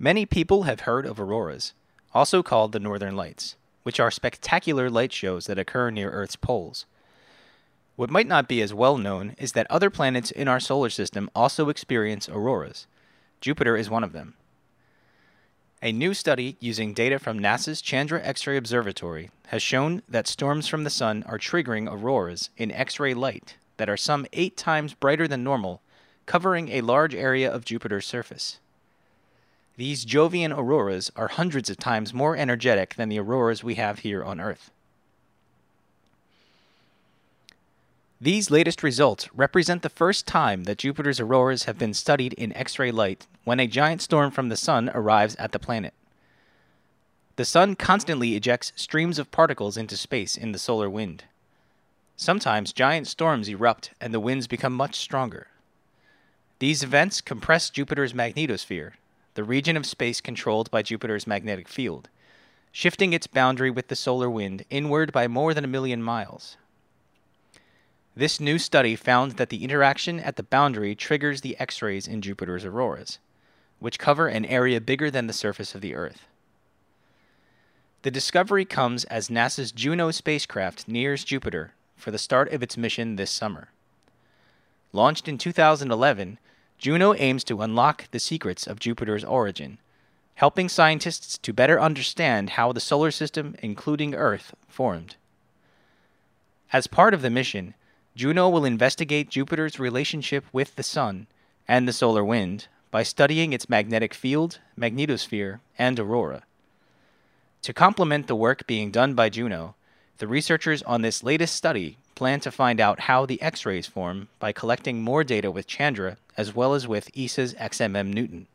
Many people have heard of auroras, also called the Northern Lights, which are spectacular light shows that occur near Earth's poles. What might not be as well known is that other planets in our solar system also experience auroras. Jupiter is one of them. A new study using data from NASA's Chandra X-ray Observatory has shown that storms from the sun are triggering auroras in X-ray light that are some 8 times brighter than normal, covering a large area of Jupiter's surface. These Jovian auroras are hundreds of times more energetic than the auroras we have here on Earth. These latest results represent the first time that Jupiter's auroras have been studied in X-ray light when a giant storm from the sun arrives at the planet. The sun constantly ejects streams of particles into space in the solar wind. Sometimes giant storms erupt and the winds become much stronger. These events compress Jupiter's magnetosphere, the region of space controlled by Jupiter's magnetic field, shifting its boundary with the solar wind inward by more than 1 million miles. This new study found that the interaction at the boundary triggers the X-rays in Jupiter's auroras, which cover an area bigger than the surface of the Earth. The discovery comes as NASA's Juno spacecraft nears Jupiter for the start of its mission this summer. Launched in 2011, Juno aims to unlock the secrets of Jupiter's origin, helping scientists to better understand how the solar system, including Earth, formed. As part of the mission, Juno will investigate Jupiter's relationship with the Sun and the solar wind by studying its magnetic field, magnetosphere, and aurora. To complement the work being done by Juno, the researchers on this latest study plan to find out how the X-rays form by collecting more data with Chandra as well as with ESA's XMM Newton.